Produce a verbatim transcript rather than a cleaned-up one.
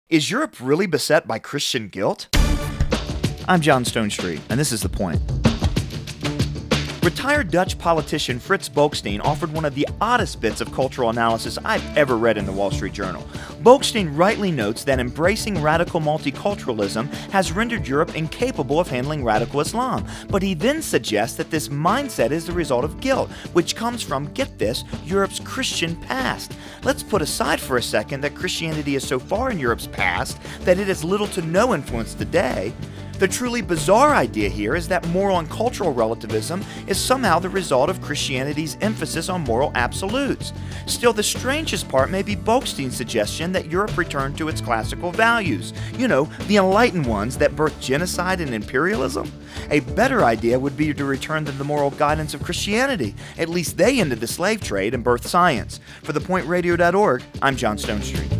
Is Europe really beset by Christian guilt? I'm John Stonestreet, and this is The Point. Retired Dutch politician Frits Bolkestein offered one of the oddest bits of cultural analysis I've ever read in the Wall Street Journal. Bolkestein rightly notes that embracing radical multiculturalism has rendered Europe incapable of handling radical Islam, but he then suggests that this mindset is the result of guilt, which comes from, get this, Europe's Christian past. Let's put aside for a second that Christianity is so far in Europe's past that it has little to no influence today. The truly bizarre idea here is that moral and cultural relativism is somehow the result of Christianity's emphasis on moral absolutes. Still, the strangest part may be Bolkestein's suggestion that Europe return to its classical values. You know, the enlightened ones that birthed genocide and imperialism. A better idea would be to return to the moral guidance of Christianity. At least they ended the slave trade and birthed science. For the point radio dot org, I'm John Stonestreet.